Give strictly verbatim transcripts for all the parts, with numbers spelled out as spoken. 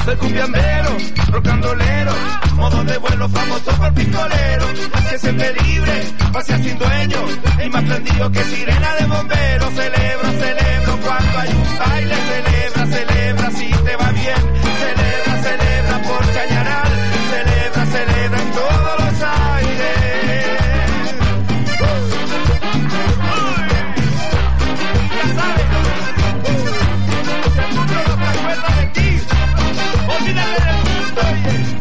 Soy cumbiambero, rocandolero, modo de vuelo famoso por pistolero, que siempre libre, pasea sin dueño, y más prendido que sirena de bombero. Celebro, celebro cuando hay un baile, celebra, celebra si te va bien, celebra, celebra por Chañaral, celebra, celebra en todos los aires. Ya sabes, el mundo no se acuerda de ti, olvídate del mundo, oye.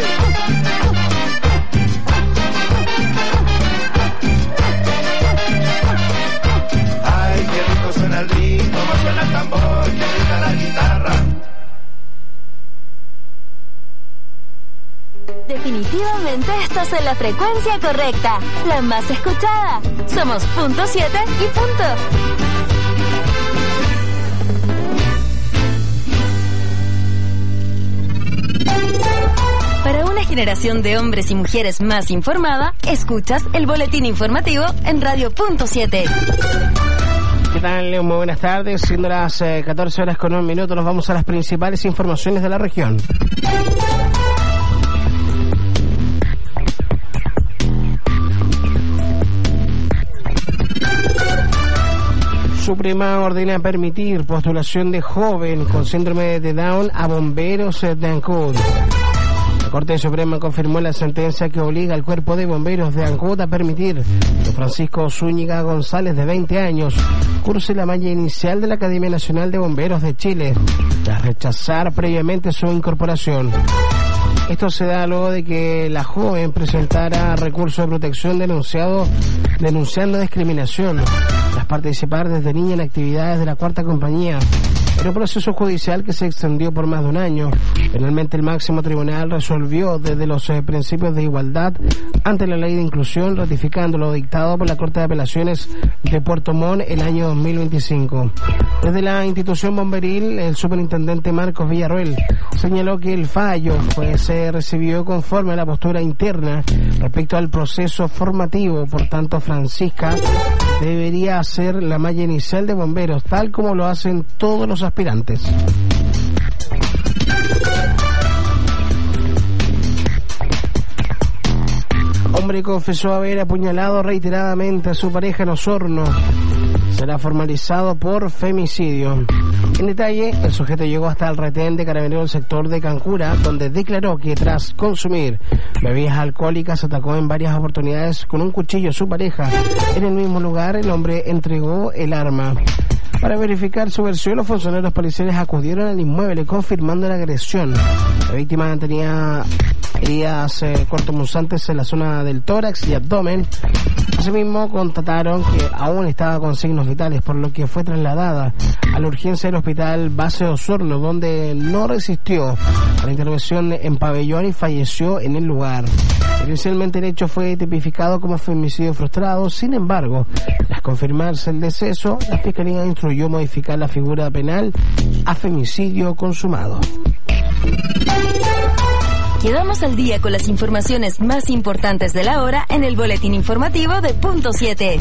Ay, qué rico suena el ritmo, cómo suena el tambor, qué rica la guitarra. Definitivamente estás en la frecuencia correcta, la más escuchada. Somos punto siete y punto. Para una generación de hombres y mujeres más informada, escuchas el boletín informativo en Radio Punto siete. ¿Qué tal? Muy buenas tardes. Siendo las eh, catorce horas con un minuto, nos vamos a las principales informaciones de la región. Suprema ordena permitir postulación de joven con síndrome de Down a bomberos de Ancud. La Corte Suprema confirmó la sentencia que obliga al Cuerpo de Bomberos de Ancud a permitir que Francisco Zúñiga González, de veinte años, curse la malla inicial de la Academia Nacional de Bomberos de Chile, tras rechazar previamente su incorporación. Esto se da luego de que la joven presentara recurso de protección denunciado, denunciando discriminación tras participar desde niña en actividades de la Cuarta Compañía. En un proceso judicial que se extendió por más de un año, finalmente el máximo tribunal resolvió desde los eh, principios de igualdad ante la ley de inclusión, ratificando lo dictado por la Corte de Apelaciones de Puerto Montt el año dos mil veinticinco. Desde la institución bomberil, el superintendente Marcos Villarroel señaló que el fallo fue, se recibió conforme a la postura interna respecto al proceso formativo. Por tanto, Francisca debería hacer la malla inicial de bomberos, tal como lo hacen todos los aspirantes. Hombre confesó haber apuñalado reiteradamente a su pareja en Osorno. Será formalizado por femicidio. En detalle, el sujeto llegó hasta el retén de Carabineros del sector de Cancura, donde declaró que tras consumir bebidas alcohólicas atacó en varias oportunidades con un cuchillo a su pareja. En el mismo lugar, el hombre entregó el arma. Para verificar su versión, los funcionarios policiales acudieron al inmueble confirmando la agresión. La víctima tenía heridas eh, cortopunzantes en la zona del tórax y abdomen. Asimismo, constataron que aún estaba con signos vitales, por lo que fue trasladada a la urgencia del hospital base de Osorno, donde no resistió a la intervención en pabellón y falleció en el lugar. Inicialmente el hecho fue tipificado como femicidio frustrado. Sin embargo, tras confirmarse el deceso, la Fiscalía instruyó modificar la figura penal a femicidio consumado. Quedamos al día con las informaciones más importantes de la hora en el boletín informativo de Punto siete.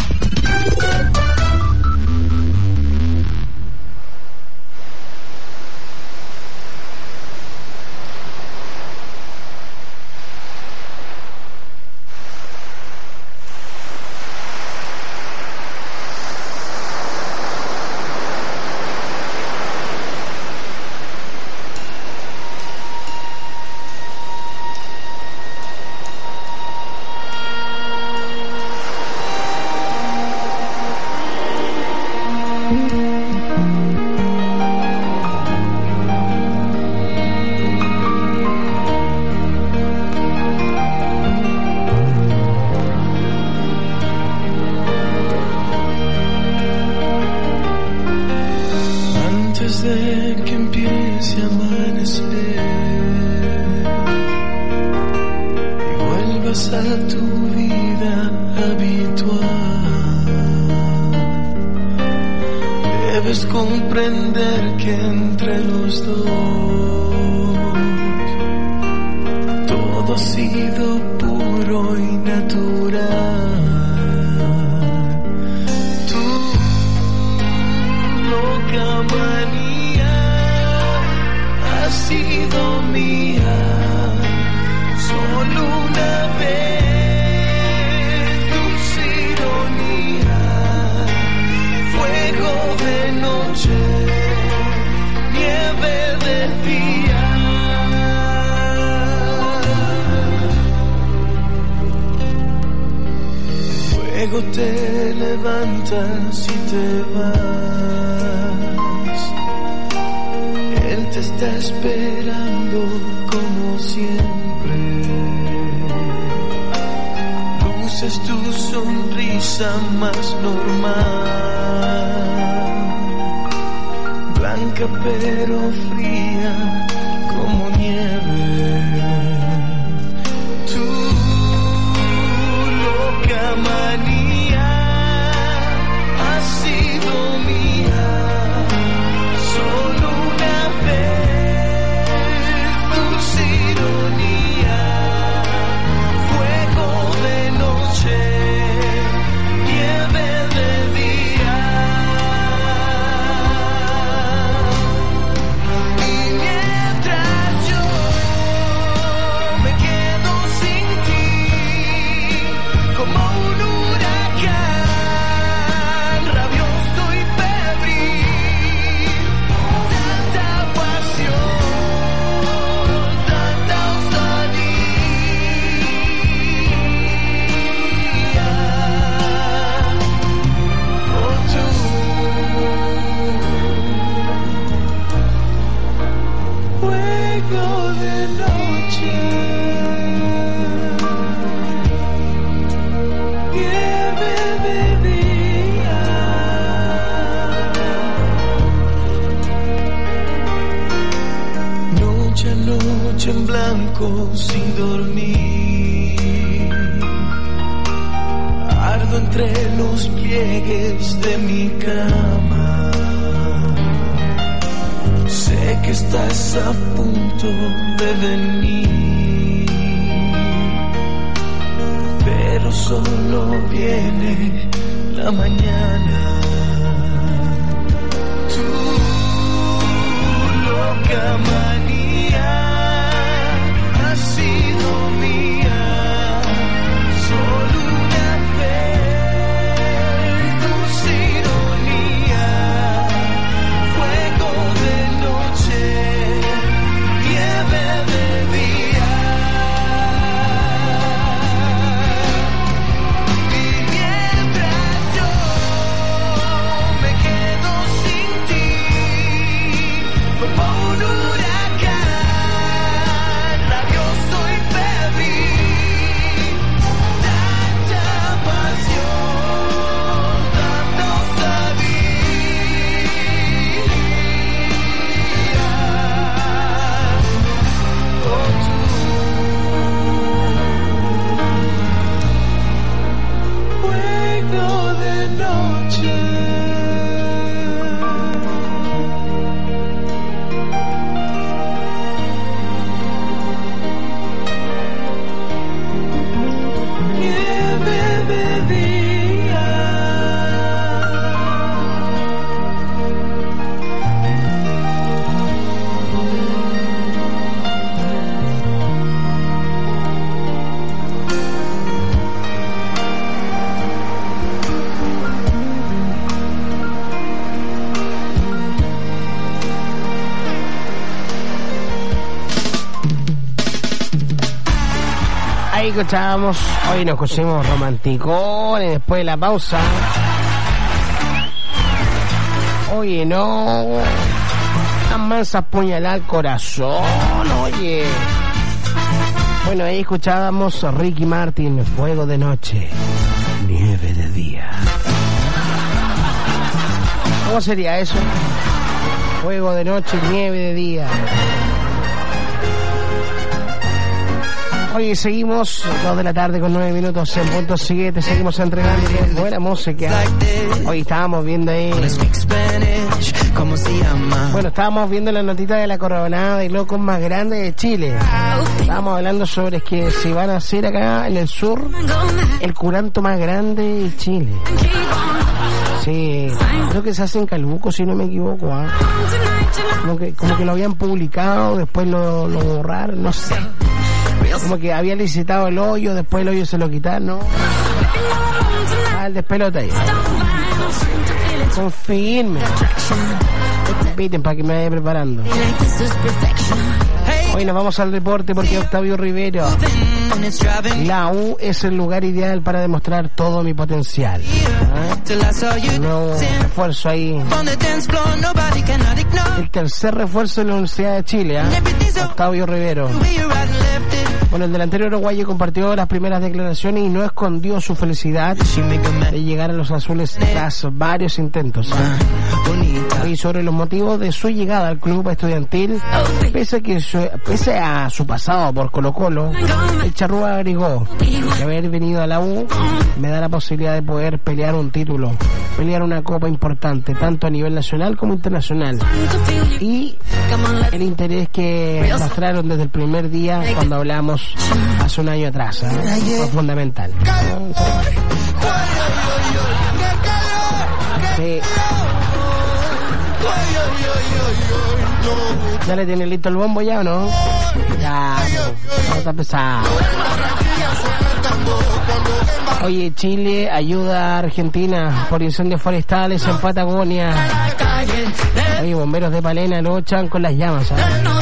Comprender que entre los dos todo ha sido puro y natural. Tu loca manía ha sido levantas y te vas. Él te está esperando como siempre. Luces tu sonrisa más normal, blanca pero fría como nieve. Tu loca manía ha sido mía solo una vez. Dulce ironía, fuego de noche, nieve de día. Y mientras yo me quedo sin ti, como un huracán rabioso y febril, tanta pasión, tanta osadía. Oh, tú, fuego de noche, nieve de día. Noche a noche en blanco sin dormir, ardo entre los pliegues de mi cama. Sé que estás a punto de venir, pero solo viene la mañana. Tu loca manía ha sido mía solo una vez. Dulce ironía, fuego de noche, nieve de día. Y mientras yo me quedo sin ti, como un huracán rabioso y febril, tanta pasión, tanta osadía. Oh, tú, fuego de noche. Nieve de día. Ahí escuchábamos, hoy nos pusimos romanticones después de la pausa. Oye, no, tan mansa puñalada al corazón, oye. Bueno, ahí escuchábamos a Ricky Martin, fuego de noche, nieve de día. ¿Cómo sería eso? Fuego de noche, nieve de día. Oye, seguimos, dos de la tarde con nueve minutos en punto siguiente, seguimos entregando buena música. Hoy estábamos viendo ahí, bueno, estábamos viendo la notita de la coronada de locos más grande de Chile. Estábamos hablando sobre que se van a hacer acá en el sur el curanto más grande de Chile. Sí, creo que se hace en Calbuco, si no me equivoco, ¿eh? como que como que lo habían publicado, después lo, lo borraron, no sé. Como que había licitado el hoyo, después el hoyo se lo quitaron, ¿no? Ah, el despelote ahí. Confirme. Piten para que me vaya preparando. Hoy nos vamos al deporte porque Octavio Rivero. La U es el lugar ideal para demostrar todo mi potencial. ¿Eh? Nuevo refuerzo ahí. El tercer refuerzo de la Universidad de Chile, ¿eh? Octavio Rivero. Bueno, el delantero uruguayo compartió las primeras declaraciones y no escondió su felicidad de llegar a los azules tras varios intentos, ¿eh? Y sobre los motivos de su llegada al club estudiantil, pese a, que su, pese a su pasado por Colo Colo, el charrúa agregó que haber venido a la U me da la posibilidad de poder pelear un título, pelear una copa importante, tanto a nivel nacional como internacional. Y el interés que mostraron desde el primer día cuando hablamos hace un año atrás, ¿eh? Fue fundamental. Sí. ¿Ya le tiene listo el bombo ya o no? Ya, no, no está pesado. Oye, Chile ayuda a Argentina por incendios forestales en Patagonia. Oye, bomberos de Palena luchan con las llamas, ¿eh?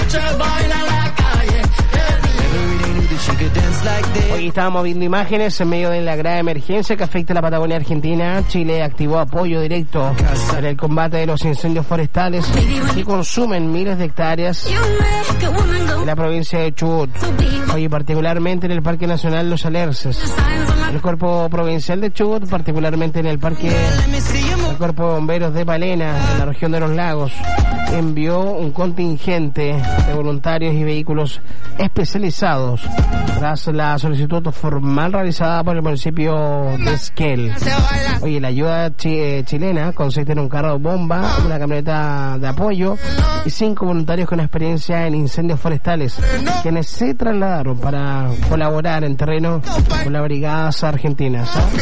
Hoy estábamos viendo imágenes en medio de la grave emergencia que afecta a la Patagonia Argentina. Chile activó apoyo directo en el combate de los incendios forestales que consumen miles de hectáreas en la provincia de Chubut. Hoy particularmente en el Parque Nacional Los Alerces. El Cuerpo Provincial de Chubut, particularmente en el Parque, el Cuerpo de Bomberos de Palena, en la región de los lagos, envió un contingente de voluntarios y vehículos especializados tras la solicitud formal realizada por el municipio de Esquel. Oye, la ayuda chi- chilena consiste en un carro bomba, una camioneta de apoyo y cinco voluntarios con experiencia en incendios forestales, quienes se trasladaron para colaborar en terreno con las brigadas argentinas, ¿eh?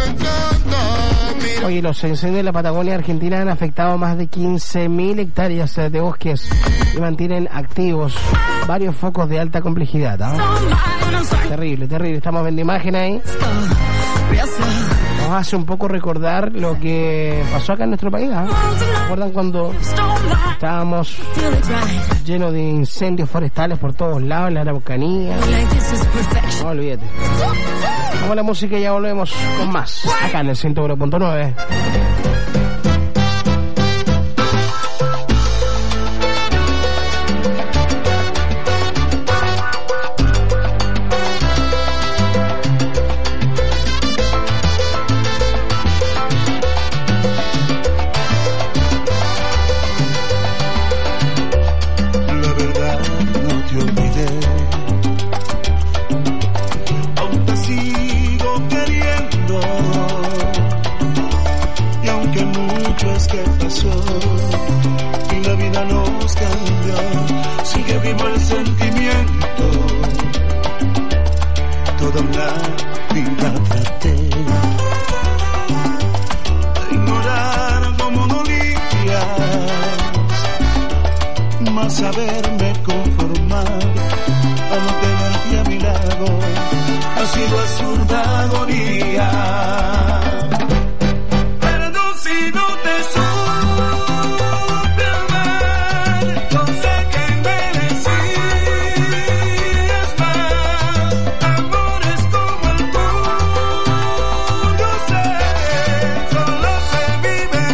Oye, los incendios de la Patagonia Argentina han afectado más de quince mil hectáreas de bosques y mantienen activos varios focos de alta complejidad, ¿eh? Terrible, terrible. Estamos viendo imágenes ahí. Nos hace un poco recordar lo que pasó acá en nuestro país, ¿eh? ¿Recuerdan cuando estábamos llenos de incendios forestales por todos lados, en la Araucanía? No olvídate. Vamos a la música y ya volvemos con más acá en el ciento uno punto nueve. Saberme conformar a no tenerte a mi lado ha sido absurda agonía. Perdón si no te supe amar, no sé que merecías más. Amores como el tuyo sé, solo se vive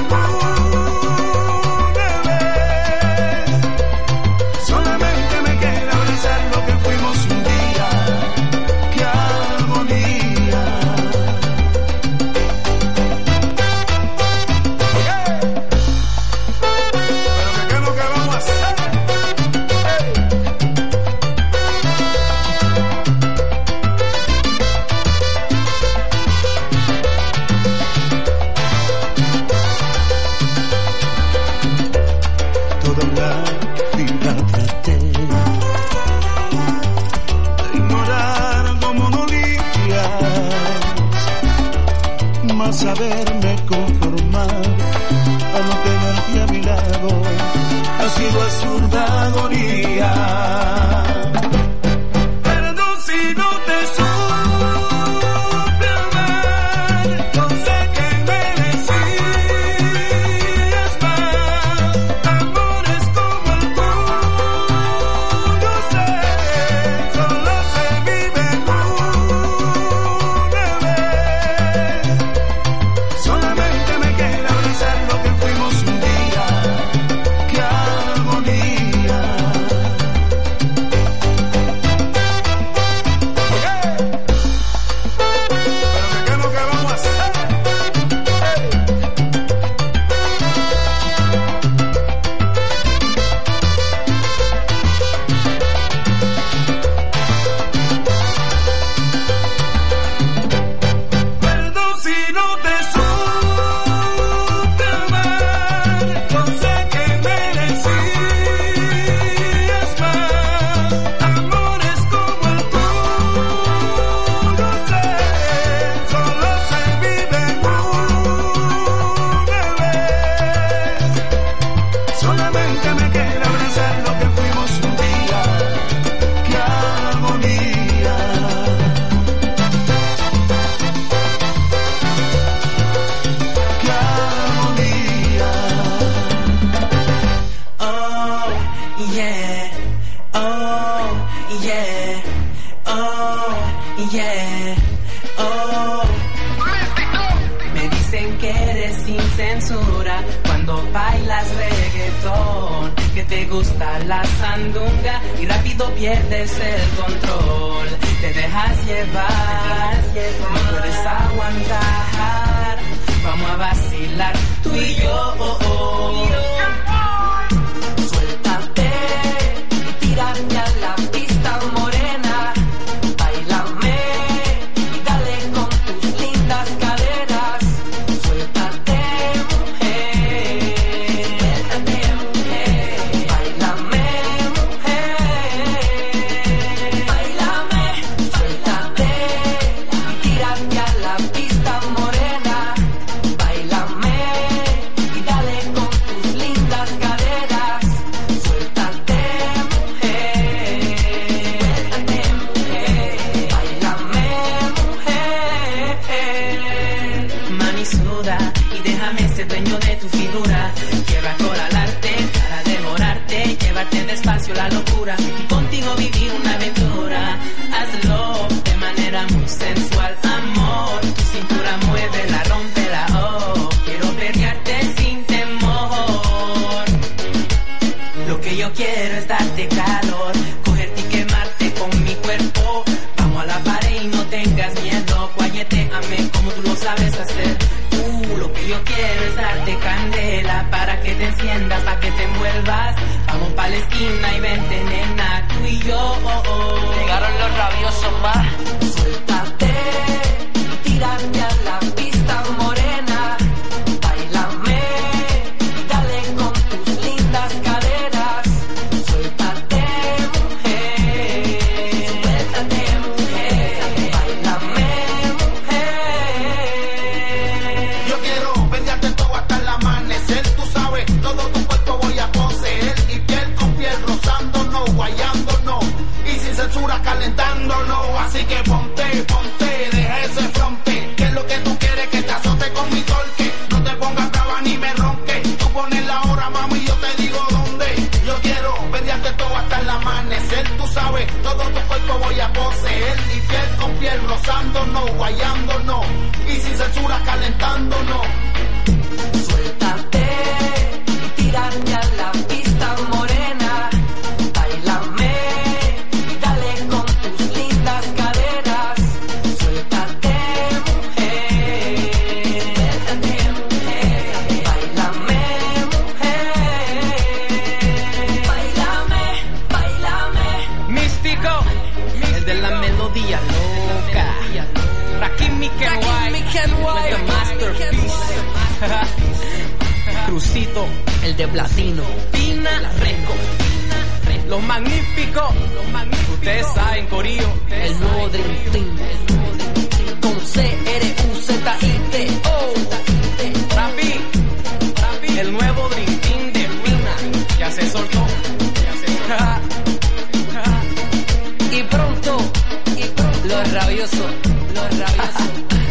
una vez. Solamente me queda abrazar lo que fuimos un día. ¡Qué armonía! Okay. Pero que qué es lo que vamos a hacer. Toda la vida traté de ignorar cómo dolías, mas saberme conformar a no tenerte a mi lado ha sido absurda agonía. Perdón si no te supe amar, no sé que merecías más. Amores como el tuyo sé, yeah, oh, yeah, oh, yeah, oh. Me dicen que eres sin censura cuando bailas reggaetón, que te gusta la sandunga y rápido pierdes el control. Te dejas llevar, no puedes aguantar. Vamos a vacilar tú y yo. Oh, oh. Suéltate y tírate a la pista morena. Báilame y dale con tus lindas caderas. Suéltate, mujer. Suéltate, mujer. Báilame, mujer. Báilame. Suéltate y tírate a la pista morena. Báilame y dale con tus lindas caderas. Suéltate, mujer. Suéltate, mujer. Báilame, mujer. Mami, suda y déjame ser dueño de tu figura. Quiero acorralarte para devorarte, llevarte despacio la locura y contigo vivir una aventura. Hazlo de manera muy sensual, amor. Tu cintura muévela, rómpela, oh. Quiero perrearte sin temor. Lo que yo quiero es darte calor, cogerte y quemarte con mi cuerpo. Vamos a la pared y no tengas miedo, guayeteame como tú lo sabes hacer. Uh, lo que yo quiero es darte candela para que te enciendas, para que te envuelvas. Vamos pa' la esquina y vente, nena, tú y yo. Oh, oh. Llegaron los rabiosos más. Suéltate y tírate a la pista morena. Báilame y dale con tus lindas caderas. Suéltate, mujer. Suéltate, mujer. Báilame, mujer. Yo quiero pelearte todo hasta el amanecer, tú sabes, todo tu cuerpo voy a poseer y piel con piel rozándonos, guayándonos y sin censura calentándonos, así que ponte, ponte, deja ese fronte, que es lo que tú quieres, que te azote con mi torque, no te pongas brava ni me ronque, tú pones la hora mami, yo te digo dónde, yo quiero pelearte todo hasta el amanecer, tú sabes, todo tu cuerpo voy a poseer y piel con piel rozándonos, guayándonos y sin censura calentándonos. Suéltate y tírate a la pista morena. Báilame y dale con tus lindas caderas. Suéltate, mujer. Suéltate, mujer. Báilame, mujer. Báilame, báilame. Místico, el de la melodía loca. Rakim Kenway, the masterpiece. Crucito, el de platino. Pina, la Reco. Los magníficos, los magníficos. Ustedes saben, corillo. El nuevo Dream Team. Con C R U Z I T O. Rapi, Rapi, el nuevo Dream Team de Pina. Ya se soltó. Ya se soltó. Y pronto, y pronto, los rabiosos, los rabiosos.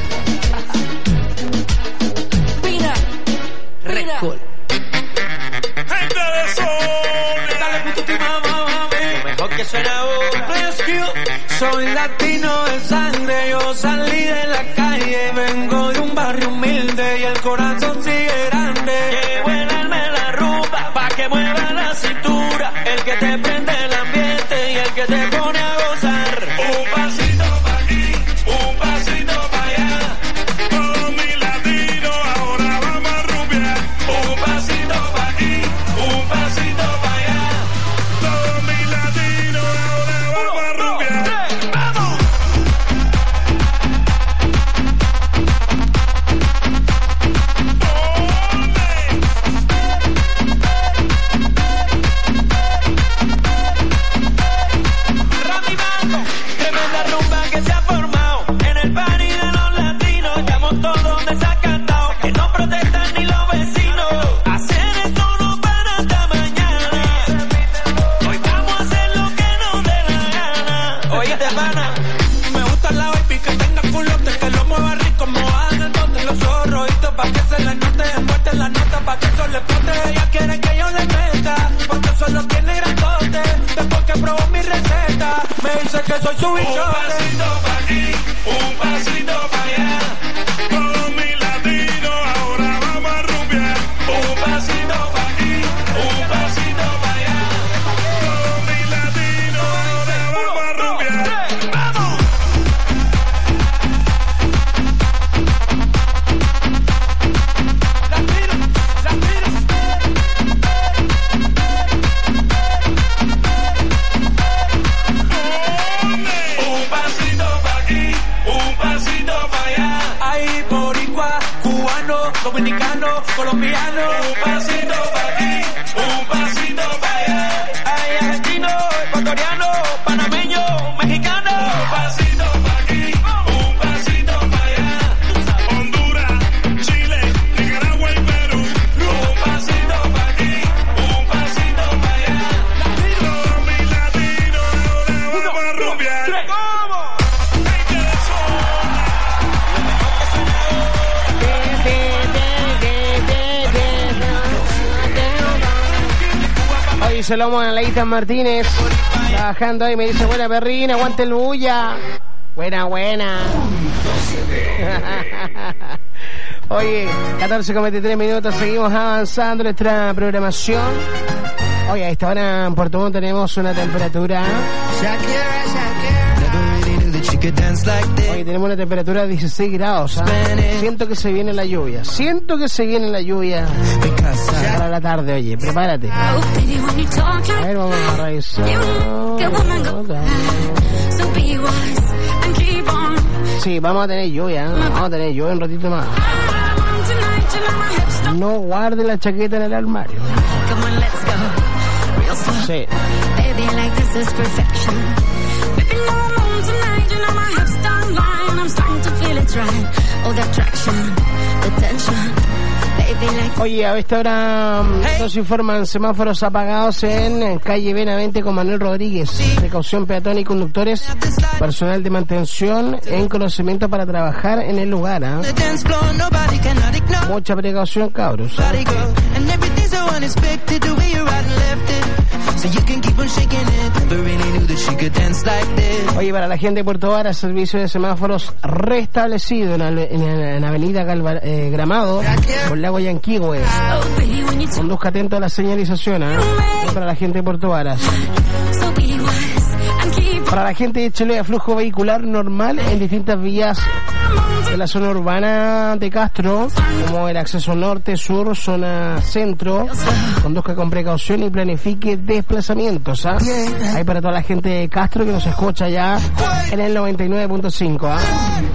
Pina, Record. Gente de sol, dale puto ti mamá, mami. Lo mejor que suena ahora. Soy latino de sangre, yo salí de la calle, vengo de un barrio humilde y el corazón sigue grande. Llevo el alma en la rumba pa' que mueva la cintura, el que te prende el ambiente y el que te pone a gozar. Un pasito pa' aquí, un pasito pa' allá, todos mis latinos ahora vamos a rumbear. Un pasito pa' aquí, un pasito pa' allá, todos mis latinos ahora vamos a rumbear. ¡Vamos! Randy Mango, tremenda rumba que se ha formado en el party de los latinos. Llamo todos desacatados que no protestan ni los vecinos. Hacer esto no para hasta mañana. Hoy vamos a hacer lo que nos dé la gana. Oye, de pana, me gusta la baby que tenga culote, que lo mueva rico, mojada en el bote. Los ojos rojitos pa' que se les note, envuelta en la nota pa' que eso le explote. Ella quiere que yo le meta, porque solo tiene grandote. que soy su bicho. Un pasito pa' aquí, un pasito pa' allá. Todos mis latinos ahora vamos a rumbear. Un pasito pa' aquí, un pasito pa' allá. Todos mis latinos ahora vamos a rumbear. ¡Vamos! Un pasito pa' aquí, un pasito pa' allá. Ahí boricua, cubano, dominicano, colombiano. Un pasito pa' aquí, un pasito pa' allá. Hay argentino, ecuatoriano, panameño, mexicano. Un pasito pa' aquí, un pasito pa' allá. Honduras, Chile, Nicaragua y Perú. Un pasito pa' aquí, un pasito pa' allá. Todos mis latinos ahora vamos a rumbear. ¿Cómo? Hay que Hoy se lo vamos a Leighton Martínez. Trabajando ahí, me dice, buena perrina, aguante el bulla. Buena, buena. Oye, catorce con veintitrés minutos, seguimos avanzando nuestra programación. Oye, a esta hora en Puerto Montt tenemos una temperatura. Oye, tenemos una temperatura de dieciséis grados. ¿eh? Siento que se viene la lluvia. Siento que se viene la lluvia para la tarde, oye, prepárate. A ver, vamos a revisar. Sí, vamos a tener lluvia, ¿eh? Vamos a tener lluvia un ratito más. No guarde la chaqueta en el armario. Sí. Oye, a esta hora nos informan semáforos apagados en calle Benavente con Manuel Rodríguez. Precaución peatón y conductores, personal de mantención en conocimiento para trabajar en el lugar. ¿eh? Mucha precaución, cabros. ¿eh? Oye, para la gente de Puerto Vara, servicio de semáforos restablecido en, en, en Avenida Galva, eh, Gramado, por Lago Yanquihue. Conduzca atento a la señalización, ¿eh? Para la gente de Puerto Varas. Para la gente de Chile, flujo vehicular normal en distintas vías de la zona urbana de Castro, como el acceso norte, sur, zona centro. Conduzca con precaución y planifique desplazamientos. ¿eh? Ahí para toda la gente de Castro que nos escucha ya en el noventa y nueve punto cinco. ¿eh?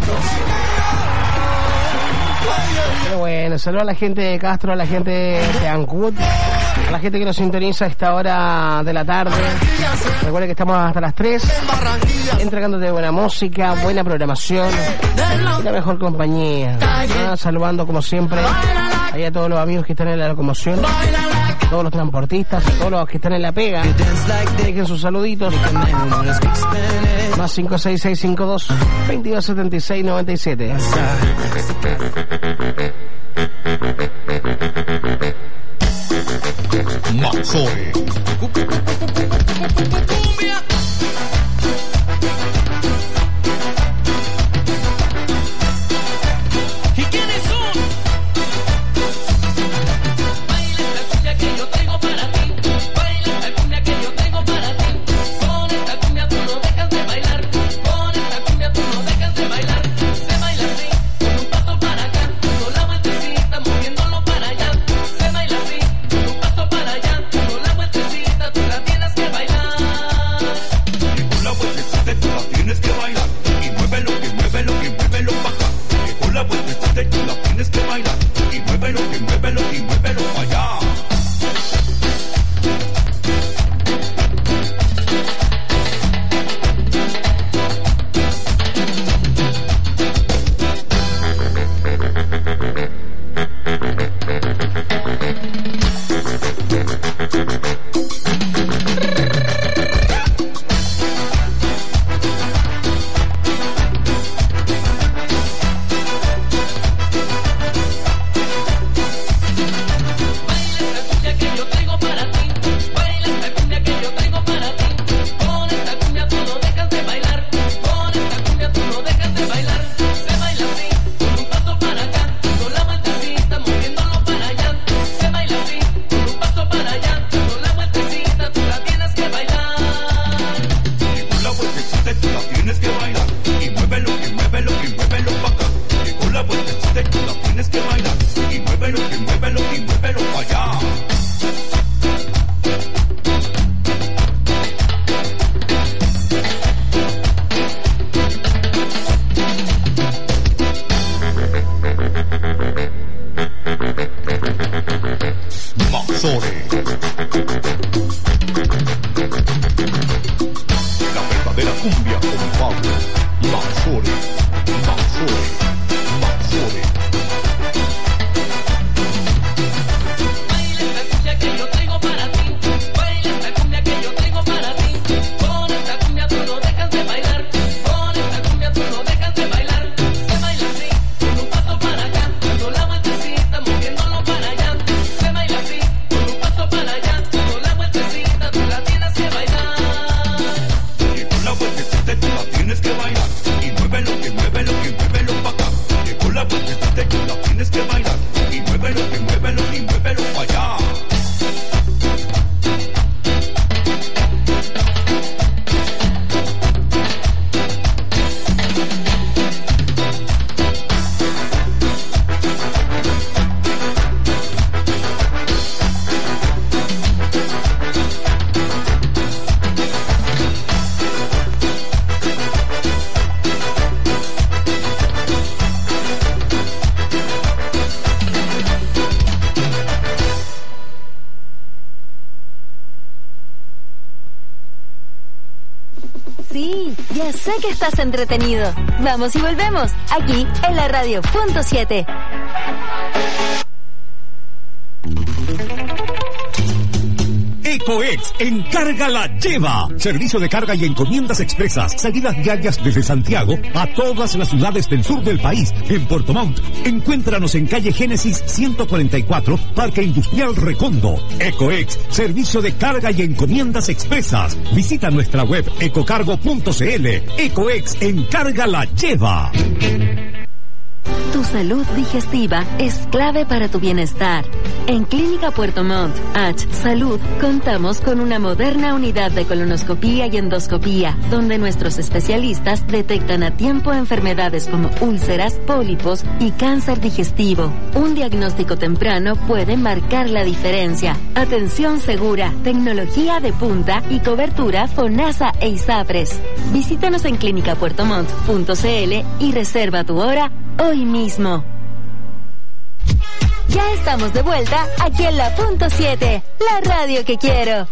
Pero bueno, saludos a la gente de Castro, a la gente de Ancud, a la gente que nos sintoniza a esta hora de la tarde. Recuerden que estamos hasta las tres, entregándote buena música, buena programación y la mejor compañía. Ah, saludando como siempre ahí a todos los amigos que están en la locomoción, todos los transportistas, todos los que están en la pega. Dejen sus saluditos. Más cinco seis seis cinco dos, veintidós setenta y seis noventa y siete. Mazoe. ¿Y quiénes son? Baila esta cumbia que yo tengo para ti. Baila esta cumbia que yo tengo para ti. Con esta cumbia tú no dejas de bailar. Con esta cumbia tú no dejas de bailar. Se baila así, con un paso para acá, con la vueltecita moviéndolo para allá. Se baila así, con un paso para allá, con la vueltecita tú la tienes que bailar. Sí, ya sé que estás entretenido. Vamos y volvemos, aquí en la radio punto siete. EcoEx, encarga la lleva. Servicio de carga y encomiendas expresas. Salidas diarias desde Santiago a todas las ciudades del sur del país. En Puerto Montt, encuéntranos en calle Génesis ciento cuarenta y cuatro, Parque Industrial Recondo. EcoEx, servicio de carga y encomiendas expresas. Visita nuestra web ecocargo punto cl. EcoEx, encarga la lleva. Tu salud digestiva es clave para tu bienestar. En Clínica Puerto Montt, H Salud, contamos con una moderna unidad de colonoscopía y endoscopía, donde nuestros especialistas detectan a tiempo enfermedades como úlceras, pólipos y cáncer digestivo. Un diagnóstico temprano puede marcar la diferencia. Atención segura, tecnología de punta y cobertura FONASA e ISAPRES. Visítanos en clínica puerto montt punto cl y reserva tu hora hoy mismo. Ya estamos de vuelta aquí en la punto siete, la radio que quiero.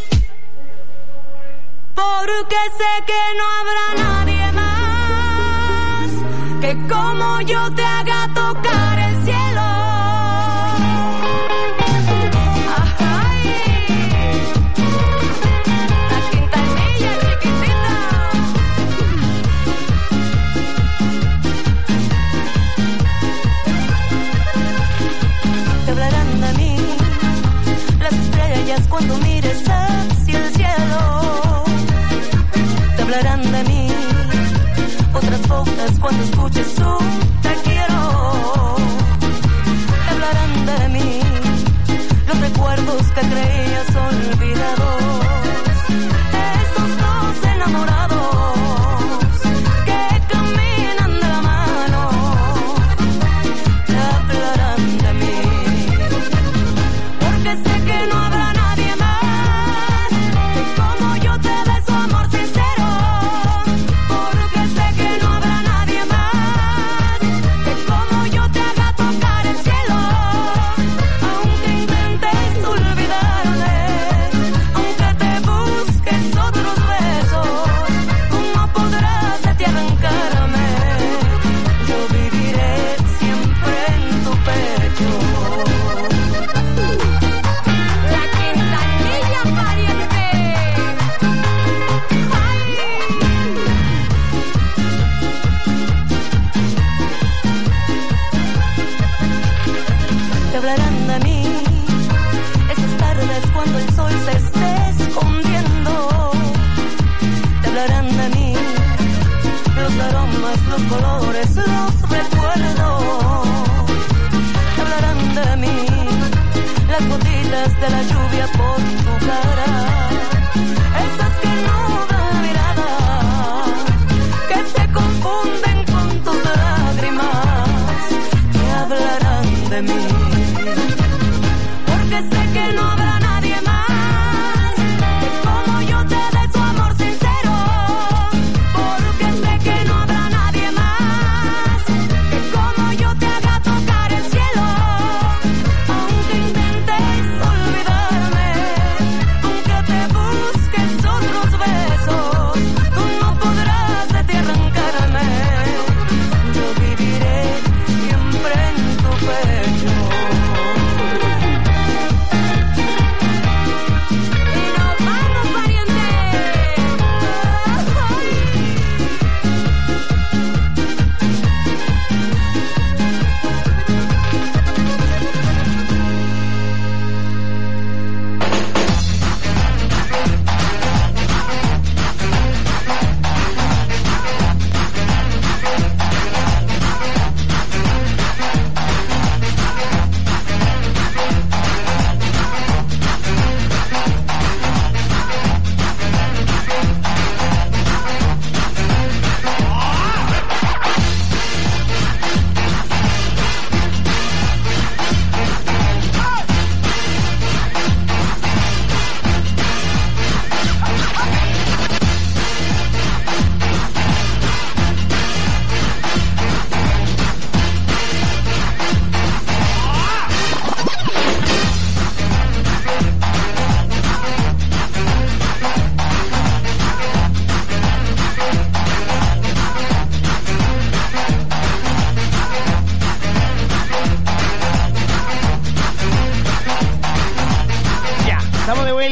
Porque sé que no habrá nadie más que como yo te haga tocar el cielo. Cuando mires hacia el cielo, te hablarán de mí. Otras bocas cuando escuches un te quiero, te hablarán de mí. Los recuerdos que creías olvidados, esos dos enamorados que caminan de la mano, te hablarán de mí. Porque sé que no habrá los colores, los recuerdos, te hablarán de mí, las gotitas de la lluvia por tu cara, esas que no dan mirada, que se confunden con tus lágrimas, te hablarán de mí, porque sé que no habrá nadie más que como yo te dé su amor sincero, porque sé que no habrá nadie más que como yo te haga tocar el cielo, aunque intentes olvidarme, aunque te busques otros besos.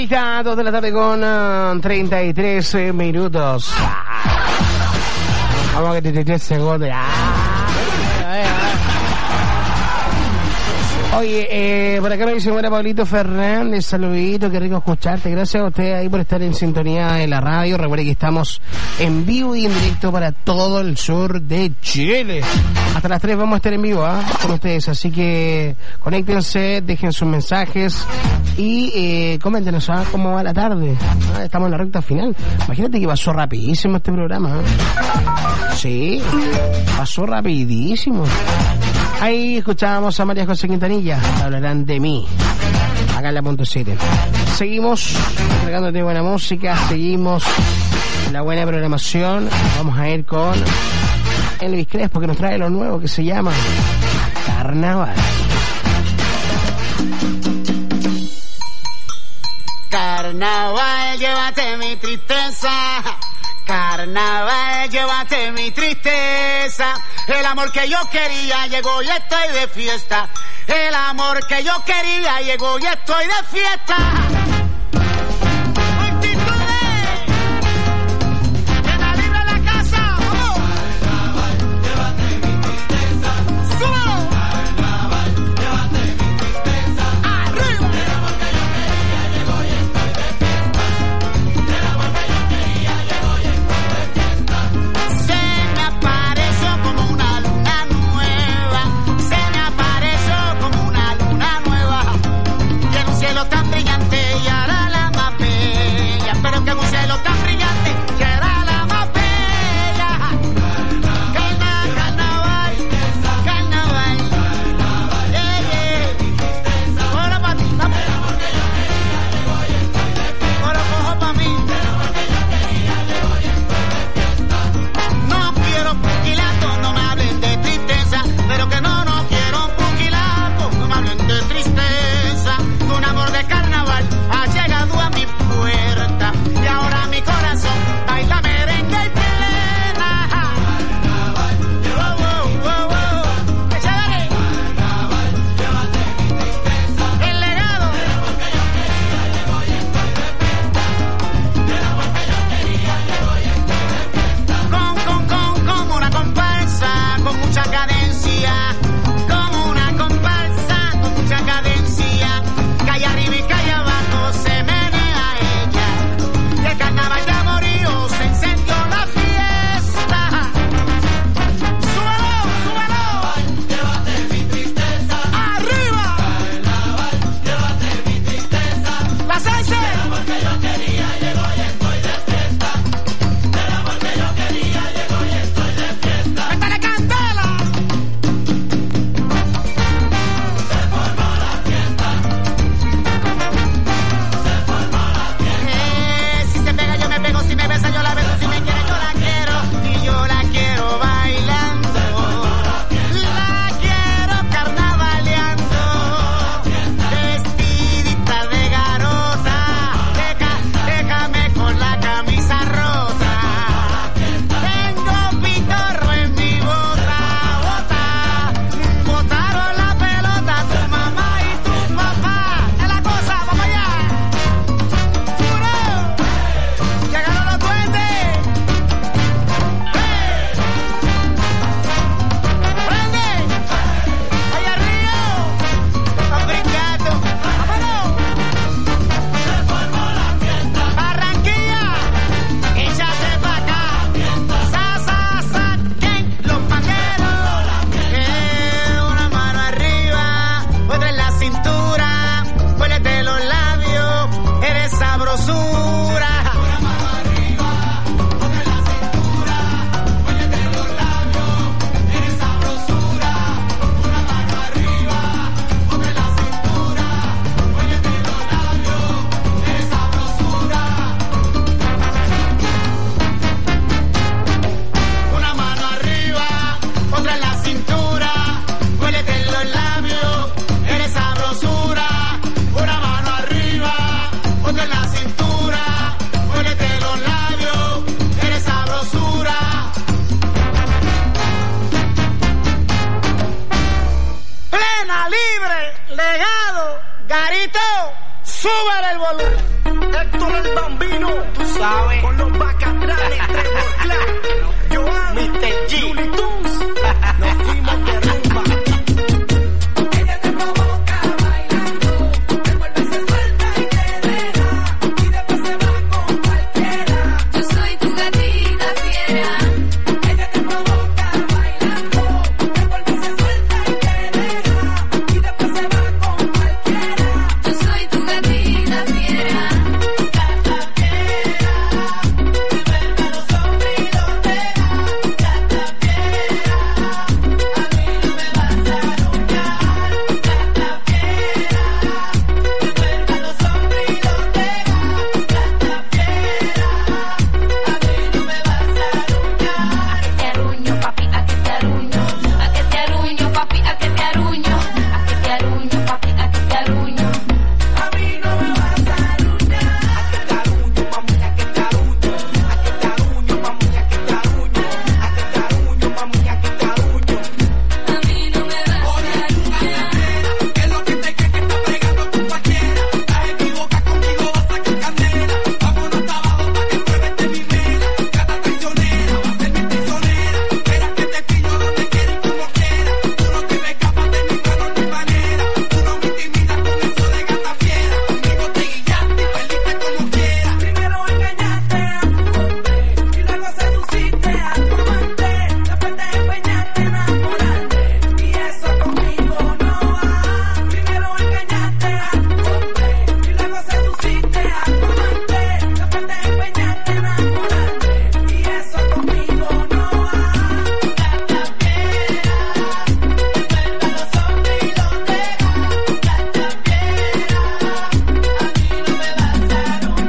Ahorita, dos de la tarde con uh, treinta y tres eh, minutos. Vamos a que treinta y tres segundos. Oye, eh, por acá me dice, buena Pablito Fernández, saludito, qué rico escucharte. Gracias a usted ahí por estar en sintonía de la radio. Recuerde que estamos en vivo y en directo para todo el sur de Chile. Hasta las tres vamos a estar en vivo, ¿eh? Con ustedes, así que conéctense, dejen sus mensajes y eh, coméntenos, ¿eh? Cómo va la tarde. ¿Ah? Estamos en la recta final. Imagínate que pasó rapidísimo este programa, ¿eh? Sí, pasó rapidísimo. Ahí escuchábamos a María José Quintanilla, hablarán de mí, acá en la punto siete. Seguimos entregándote buena música, seguimos la buena programación. Vamos a ir con Elvis Crespo, que nos trae lo nuevo que se llama Carnaval. Carnaval, llévate mi tristeza. Carnaval, llévate mi tristeza. El amor que yo quería llegó y estoy de fiesta. El amor que yo quería llegó y estoy de fiesta. Tan brillante sabes. Con los bacatranes, Trevor Clark, Joan, mister G, Looney Tunes. Nos fuimos de rumba. Ella te provoca bailando, te vuelve, se suelta y te deja, y después se va con cualquiera. Yo soy tu gatita fiera. Ella te provoca bailando, te vuelve, se suelta y te deja, y después se va con cualquiera. Yo soy tu gatita fiera. Gata fiera, te vuelve a los hombres y los deja. Gata fiera, a mí no me vas a arrullar. Gata fiera, te vuelve a los hombres y los deja. Gata fiera, a mí no me vas a arrullar. A que te arruño, papi, a que te arruño. A que te arruño, papi, a que te arruño. A que te arruño, papi, a que te arruño. A mí no me vas a arrullar. A que te arruño, mami, a que te arruño. A que te arruño, mami, a que te arruño. A que te arruño, mami, a que te arruño. A mí no me vas a arruñar. ¿Qué es lo que te crees que está pegando con cualquiera? Estás equivocada conmigo, vas a sacar candela. Vámonos hasta abajo pa' que pruebes de mi vela. Gata traicionera, va a ser mi prisionera. Espera que te pillo donde quiera y como quiera. Tú no te me escapas de mi mano ni manera. Tú no me intimidas con eso de gata fiera. Conmigo te guillaste y perdiste como quiera. Primero engañaste a tu hombre y luego seduciste a tu amante. Después te empeñaste en enamorarte y eso conmigo no va. Primero engañaste a tu hombre y luego seduciste a tu amante. Después te empeñaste en enamorarte y eso conmigo no va. Gata fiera, te vuelve a los hombres y los deja. Gata fiera, a mí no me vas a arrullar. Gata fiera, te vuelve a los hombres y los deja. Gata fiera, a mí no me vas a arrullar.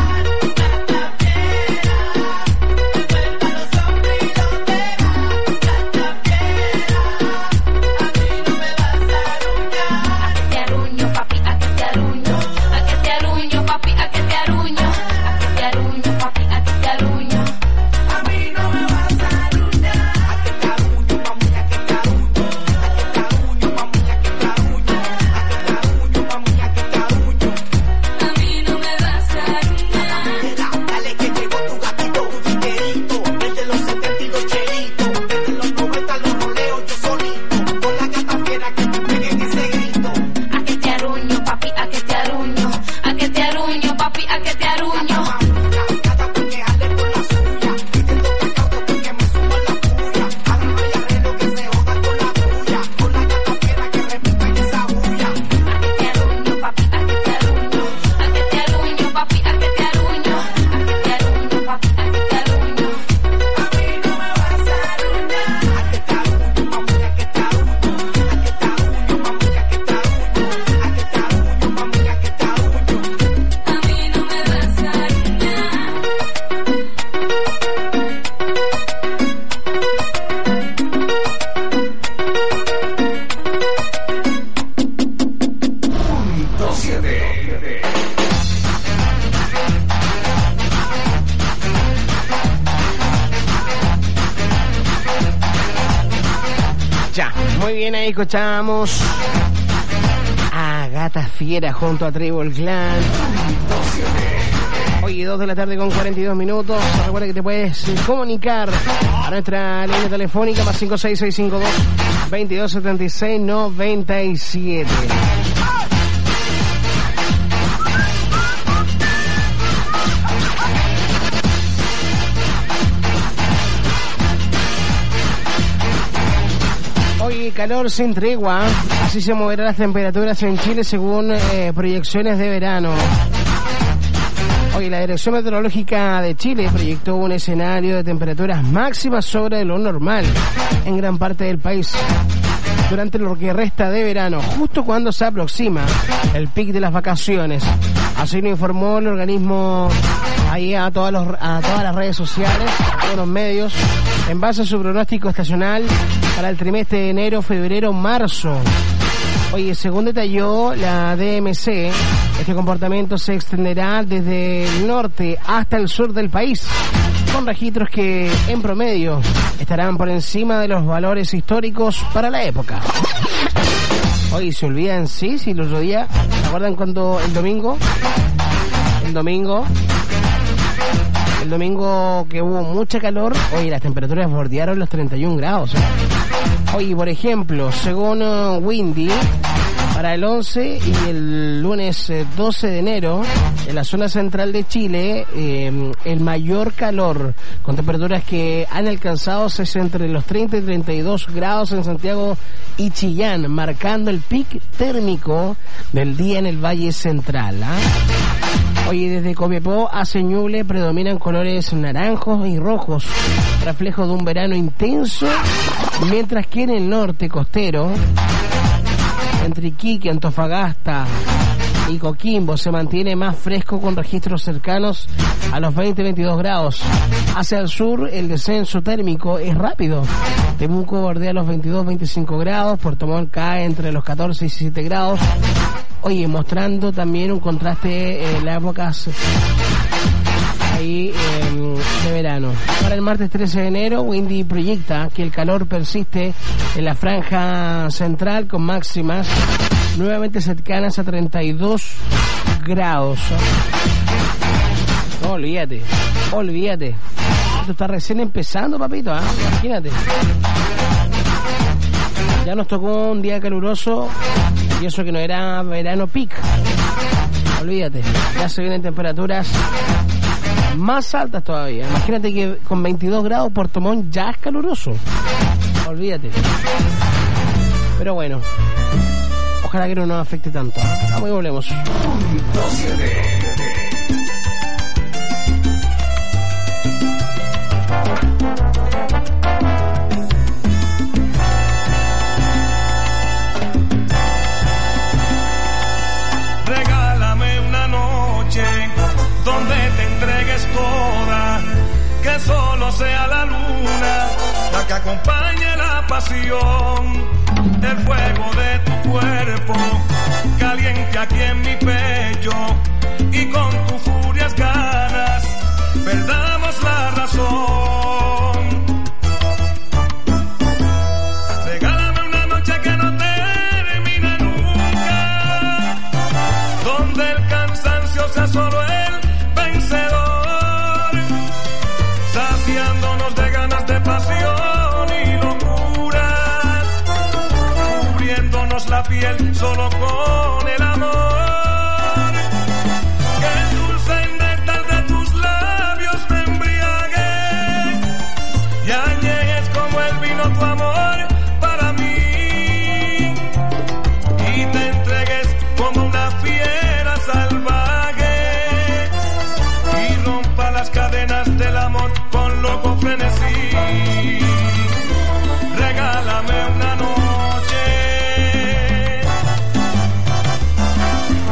A que te arruño, papi, a que te arruño. A que te arruño, papi, a que te arruño. A que te arruño, papi, a que te arruño. A mí no me vas a arrullar. A que te arruño, mami, a que te arruño. A que te arruño, mami, a que te arruño. A que te arruño, mami, a que te arruño. A mí no me vas a arruñar. Dale que llegó tu gatito bulliquerito, desde los setenta y dos chelitos, desde los noventa los roleo yo solito, con la gata fiera que te peguen ese grito. A que te arruño, papi, a que te arruño. A que te arruño, papi, a que te arruño. Gata porque jale por la suya, y te toca cauto porque me sumo a la puya. Hagan y arreglo que se jodan con la puya, con la gata fiera que repita en esa bulla. A que te arruño, papi, a que te arruño. A que te arruño, papi, a que te arruño. A que te arruño, papi, a que te arruño. A mí no me vas a arruinar. A que te arruño, mami, a que te arruño. A que te arruño, mami, a que te arruño. A que te arruño, mami, a que te arruño. A mí no me vas a arruñar. Ya, muy bien, ahí escuchamos a Gata Fiera junto a Tribal Clan. Hoy dos de la tarde con cuarenta y dos minutos. Recuerda que te puedes comunicar a nuestra línea telefónica más cinco seis seis cinco dos, veintidós setenta y seis noventa y siete. Hoy calor sin tregua, así se moverán las temperaturas en Chile según eh, proyecciones de verano. Hoy la Dirección Meteorológica de Chile proyectó un escenario de temperaturas máximas sobre lo normal en gran parte del país durante lo que resta de verano, justo cuando se aproxima el pic de las vacaciones. Así lo informó el organismo ahí a todas, los, a todas las redes sociales, a todos los medios, en base a su pronóstico estacional para el trimestre de enero, febrero, marzo. Oye, según detalló la D M C, este comportamiento se extenderá desde el norte hasta el sur del país, con registros que en promedio estarán por encima de los valores históricos para la época. Oye, se olvidan, sí, si el otro día, ¿se acuerdan cuando el domingo? El domingo el domingo que hubo mucha calor, oye, las temperaturas bordearon los treinta y un grados. ¿eh? Oye, por ejemplo, según uh, Windy, para el once y el lunes eh, doce de enero, en la zona central de Chile, eh, el mayor calor, con temperaturas que han alcanzado es entre los treinta y treinta y dos grados en Santiago y Chillán, marcando el pic térmico del día en el Valle Central. ¿eh? Oye, desde Copiapó a Ñuble predominan colores naranjos y rojos, reflejo de un verano intenso, mientras que en el norte costero, entre Iquique, Antofagasta y Coquimbo, se mantiene más fresco con registros cercanos a los veinte a veintidós grados. Hacia el sur el descenso térmico es rápido. Temuco bordea los veintidós a veinticinco grados, Puerto Montt cae entre los catorce y diecisiete grados. Oye, mostrando también un contraste en las épocas ahí eh, de verano. Para el martes trece de enero, Windy proyecta que el calor persiste en la franja central con máximas nuevamente cercanas a treinta y dos grados. No, olvídate, olvídate. Esto está recién empezando, papito, ¿eh? Imagínate. Ya nos tocó un día caluroso y eso que no era verano peak. Olvídate, ya se vienen temperaturas más altas todavía. Imagínate que con veintidós grados Puerto Montt ya es caluroso. Olvídate. Pero bueno, ojalá que no nos afecte tanto. Vamos y volvemos. Regálame una noche donde te entregues toda, que solo sea la luna la que acompañe la pasión. El fuego de tu cuerpo caliente aquí en mi pecho, y con tus furias ganas perdamos la razón. Regálame una noche que no termine nunca, donde el cansancio sea solo el vencedor, saciándonos de ganas de pasión y locuras, cubriéndonos la piel solo con el amor. Que el dulce néctar de tus labios me embriague y añejes como el vino tu amor para mí, y te entregues como una fiera salvaje y rompa las cadenas del amor con loco frenesí. Regálame una noche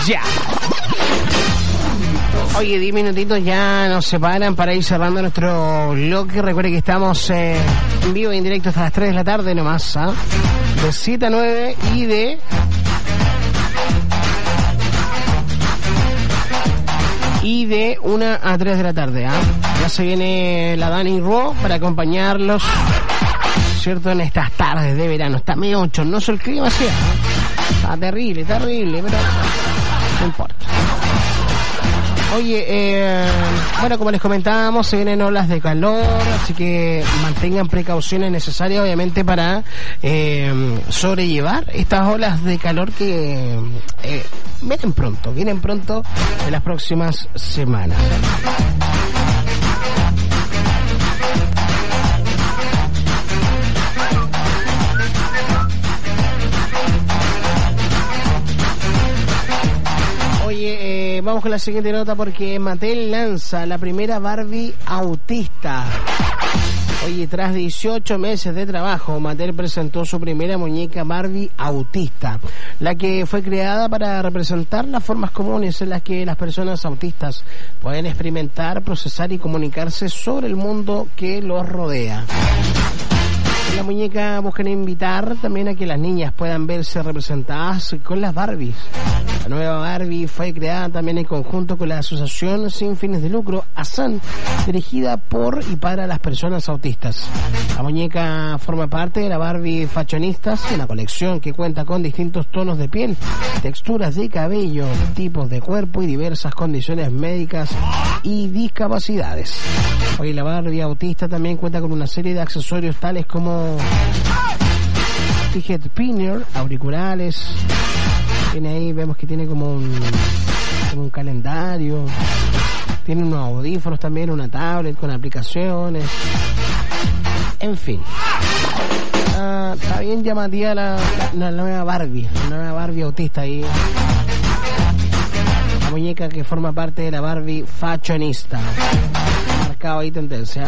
ya. Oye, diez minutitos ya nos separan para ir cerrando nuestro bloque. Recuerde que estamos eh, en vivo e en directo hasta las tres de la tarde nomás, ¿ah? De siete a nueve y de... Y de una a tres de la tarde, ¿ah? Ya se viene la Dani Ro para acompañarlos, ¿cierto? En estas tardes de verano. Está medio bochornoso el clima, ¿sí? Está terrible, terrible, pero no importa. Oye, eh, bueno, como les comentábamos, se vienen olas de calor, así que mantengan precauciones necesarias, obviamente, para eh, sobrellevar estas olas de calor que eh, vienen pronto, vienen pronto en las próximas semanas. Oye, eh, vamos con la siguiente nota porque Mattel lanza la primera Barbie autista. Oye, tras dieciocho meses de trabajo, Mattel presentó su primera muñeca Barbie autista, la que fue creada para representar las formas comunes en las que las personas autistas pueden experimentar, procesar y comunicarse sobre el mundo que los rodea. La muñeca busca invitar también a que las niñas puedan verse representadas con las Barbies. La nueva Barbie fue creada también en conjunto con la asociación sin fines de lucro ASAN, dirigida por y para las personas autistas. La muñeca forma parte de la Barbie Fashionistas, una colección que cuenta con distintos tonos de piel, texturas de cabello, tipos de cuerpo y diversas condiciones médicas y discapacidades. Hoy la Barbie autista también cuenta con una serie de accesorios tales como fidget spinner, auriculares. Tiene ahí, vemos que tiene como un, como un calendario. Tiene unos audífonos también, una tablet con aplicaciones. En fin. Uh, está bien llamativa la, la, la nueva Barbie, la nueva Barbie autista ahí. La muñeca que forma parte de la Barbie Fashionista. Marcado ahí tendencia.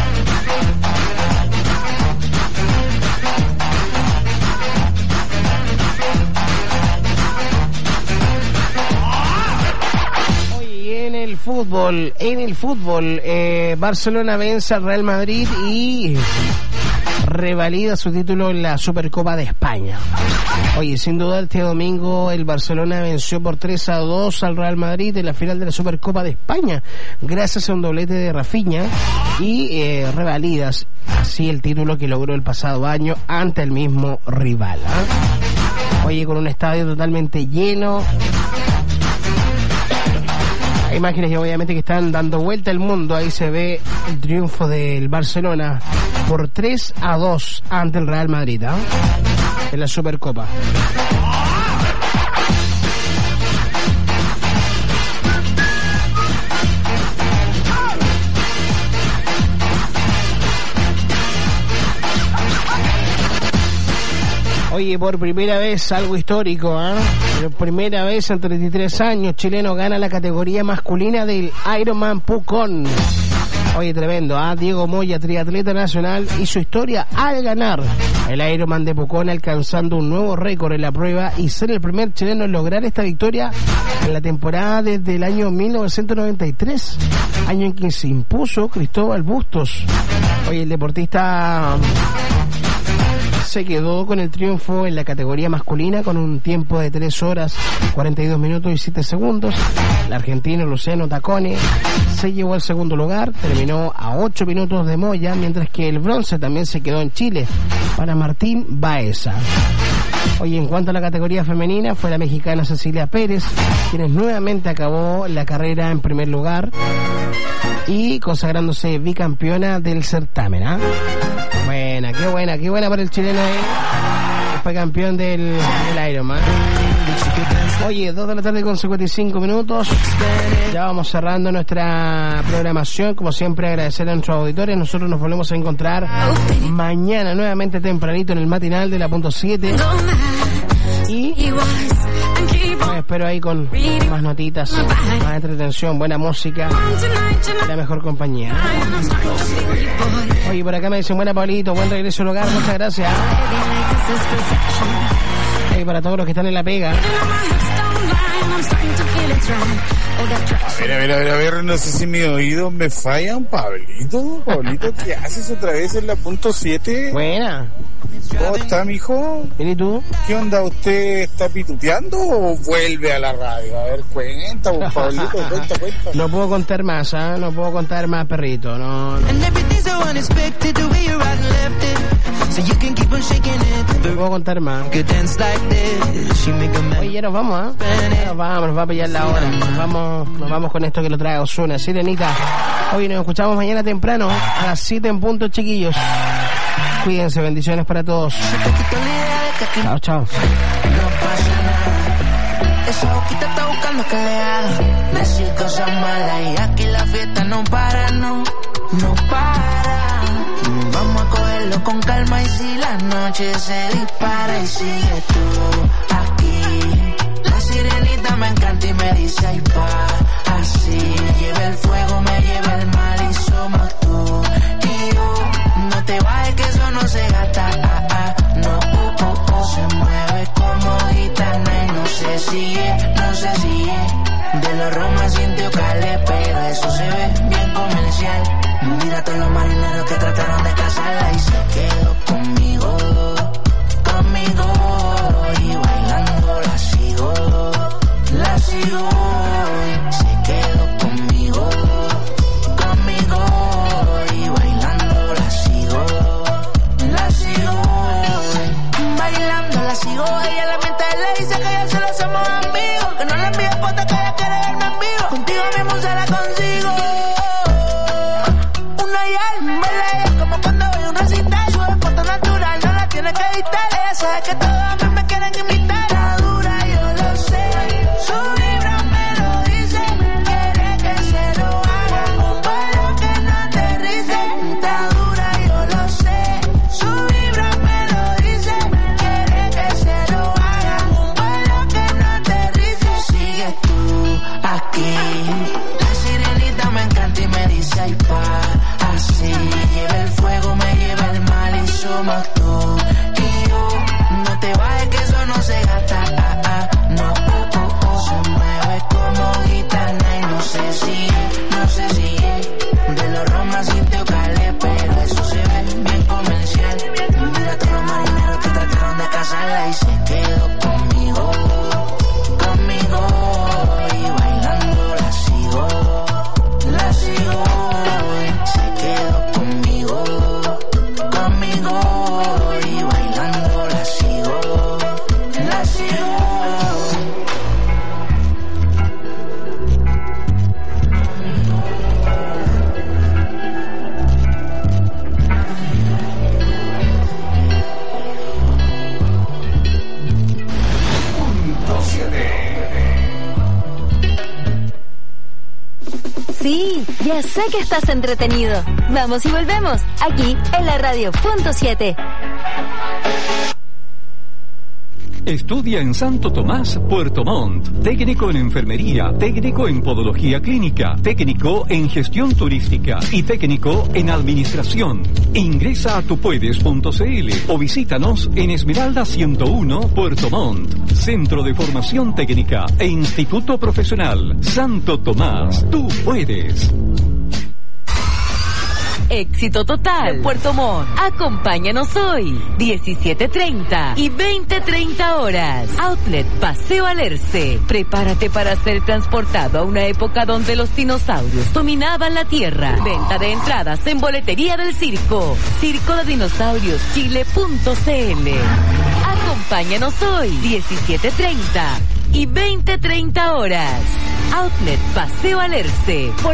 En el fútbol, en el fútbol, eh, Barcelona vence al Real Madrid y revalida su título en la Supercopa de España. Oye, sin duda este domingo el Barcelona venció por tres a dos al Real Madrid en la final de la Supercopa de España, gracias a un doblete de Rafinha, y eh, revalidas así el título que logró el pasado año ante el mismo rival, ¿eh? Oye, con un estadio totalmente lleno. Imágenes que obviamente que están dando vuelta al mundo. Ahí se ve el triunfo del Barcelona por tres a dos ante el Real Madrid, ¿eh? En la Supercopa. Oye, por primera vez, algo histórico, ¿eh? Por primera vez en treinta y tres años, chileno gana la categoría masculina del Ironman Pucón. Oye, tremendo, ¿ah? ¿eh? Diego Moya, triatleta nacional, hizo historia al ganar el Ironman de Pucón, alcanzando un nuevo récord en la prueba y ser el primer chileno en lograr esta victoria en la temporada desde el año mil novecientos noventa y tres, año en que se impuso Cristóbal Bustos. Oye, el deportista se quedó con el triunfo en la categoría masculina con un tiempo de tres horas, cuarenta y dos minutos y siete segundos. El argentino Luciano Tacone se llevó al segundo lugar, terminó a ocho minutos de Moya, mientras que el bronce también se quedó en Chile para Martín Baeza. Oye, en cuanto a la categoría femenina, fue la mexicana Cecilia Pérez, quien nuevamente acabó la carrera en primer lugar y consagrándose bicampeona del certamen, ¿eh? Buena, qué buena, qué buena para el chileno ahí. Fue campeón del, del Ironman. Oye, dos de la tarde con cincuenta y cinco minutos. Ya vamos cerrando nuestra programación. Como siempre, agradecer a nuestros auditores. Nosotros nos volvemos a encontrar mañana nuevamente tempranito en el matinal de la punto siete. Y me espero ahí con más notitas, más entretención, buena música, la mejor compañía. Oye, por acá me dicen, buena Pablito, buen regreso al hogar, muchas gracias. Y para todos los que están en la pega, A ver, a ver, a ver, a ver, no sé si mi oído me falla, Pablito. Pablito, ¿qué haces otra vez en la punto siete? Buena. ¿Cómo está, mijo? ¿Y tú? ¿Qué onda? ¿Usted está pituteando o vuelve a la radio? A ver, cuenta, Pablito, cuenta, cuenta. No puedo contar más, ¿ah? ¿eh? No puedo contar más, perrito. No, no. No puedo contar más. Oye, ya nos vamos, ¿ah? ¿eh? Nos vamos, nos va a pillar la hora. Nos vamos, nos vamos con esto que lo trae Ozuna. Sirenita. Hoy nos escuchamos mañana temprano a las siete en punto, chiquillos. Cuídense, bendiciones para todos. Chao, chao. No pasa nada. Esa boquita está buscando que le haga decir cosas malas y aquí la fiesta no para, no, no para. Vamos a cogerlo con calma y si la noche se dispara y sigue tú aquí. La sirenita me encanta y me dice ay pa, así. Lleva el fuego, me lleva el mal y somos tú y yo. No te vayas que eso no se gasta, ah, ah, no, uh, uh, uh. Se mueve como gitana y no se sigue, no se sigue. De los Roma sintió calé, pero eso se ve bien comercial. Mira a todos los marineros que trataron de casarla y se quedó conmigo, conmigo. Y bailando la sigo, la sigo. Se quedó conmigo, conmigo. Y bailando la sigo, la sigo. Bailando la sigo, ella en la mente le dice que ya se lo hacemos amigos. Que no le envíe fotos, que ella quiere verme en vivo. Contigo mismo se la consigo. Como cuando voy a un recital, sube foto natural, no la tienes que editar. Ella sabe que todos a mí me quieren imitar. Está dura, yo lo sé, su vibra me lo dice. Quiere que se lo haga, un vuelo que no aterrice. Está dura, yo lo sé, su vibra me lo dice. Quiere que se lo haga, un vuelo que no aterrice. Sigues tú aquí, la sirenita me encanta y me dice ay pa, así. Lleva el fuego, me lleva el mal y somos tú y yo. No te vayas que eso no se gasta, ah, ah, no, uh, uh, uh. Se mueve como gitana y no se sigue, no se sigue. De los Roma sintió calé, pero eso se ve bien comercial. Mira a todos los marineros que trataron de casarla y se quedó conmigo, conmigo. Y bailando la sigo, la sigo. Se quedó conmigo, conmigo. Y bailando la sigo, la sigo. Sí, ya sé que estás entretenido. Vamos y volvemos, aquí en la radio punto siete. Estudia en Santo Tomás, Puerto Montt. Técnico en enfermería, técnico en podología clínica, técnico en gestión turística y técnico en administración. Ingresa a tupuedes punto c l o visítanos en Esmeralda ciento uno, Puerto Montt. Centro de Formación Técnica e Instituto Profesional Santo Tomás. Tú puedes. Éxito total. Puerto Montt. Acompáñanos hoy, diecisiete treinta y veinte treinta horas. Outlet Paseo Alerce. Prepárate para ser transportado a una época donde los dinosaurios dominaban la tierra. Venta de entradas en boletería del circo. Circo de Dinosaurios Chile punto c l. Acompáñanos hoy, diecisiete treinta y veinte treinta horas. Outlet Paseo Alerce.